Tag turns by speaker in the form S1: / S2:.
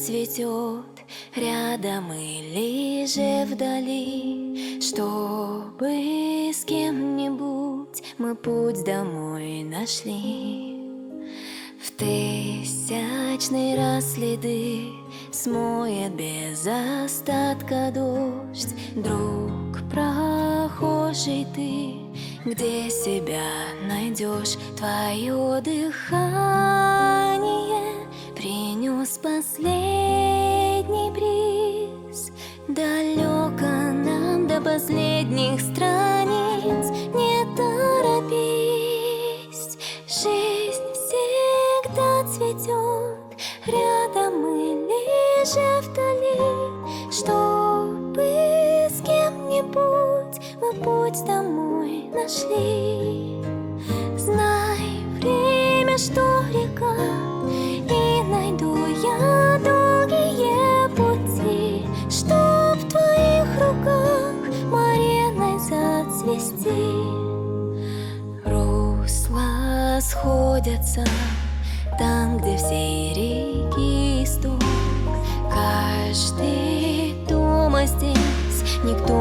S1: цветет рядом или же вдали, чтобы с кем-нибудь мы путь домой нашли. В тысячный раз следы смоет без остатка дождь. Друг прохожий ты, где себя найдешь? Твое дыхание принес последний бриз. Далеко нам до последних страниц, не торопись. Жизнь всегда цветет рядом или же вдали, чтобы с кем-нибудь мы путь домой нашли. Знай, время, что река, и найду я долгие пути, чтоб в твоих руках мариной зацвести. Русла сходятся там, где все реки исток. Каждый дома здесь, никто